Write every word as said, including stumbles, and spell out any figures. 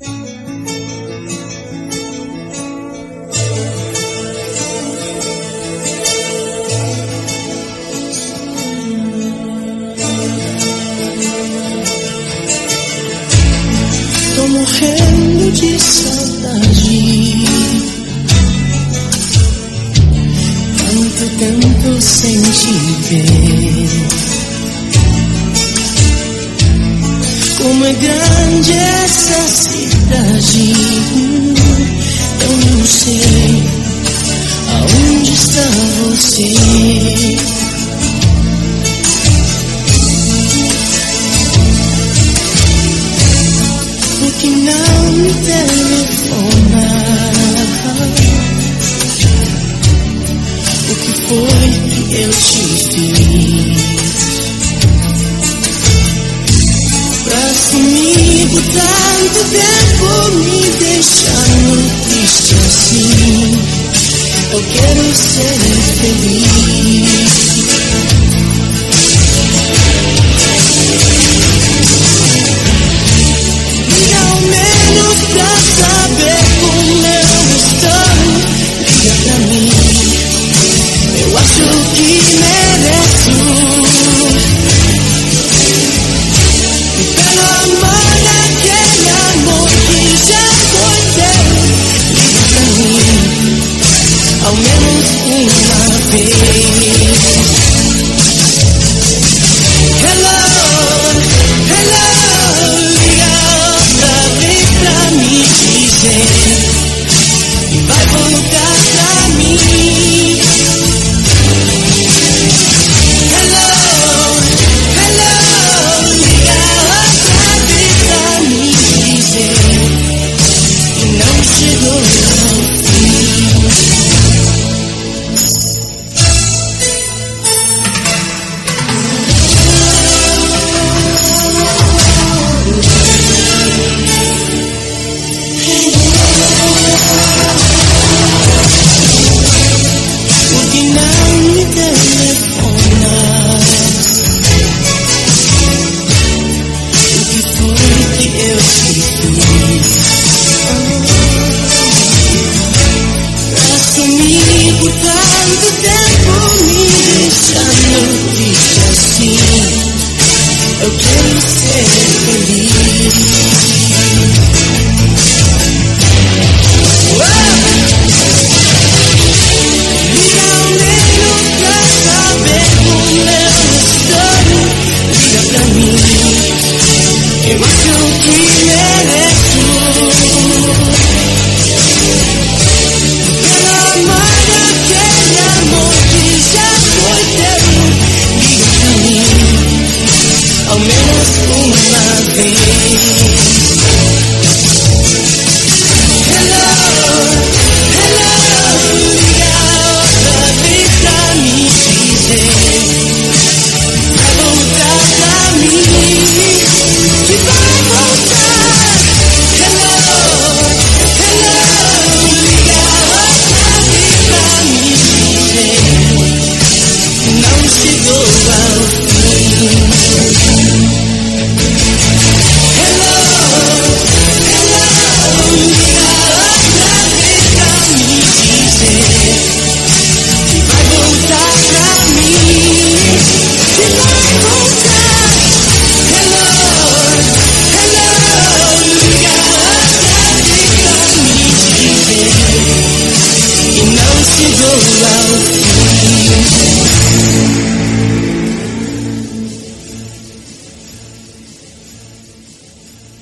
Tô morrendo de saudade. Tanto tempo sem te ver. Como é grande essa cidade. Eu não sei aonde está você. Por que não me telefona? O que foi que eu te fiz pra comigo tanto tempo me deixando triste assim? Eu quero ser feliz. E ao menos pra saber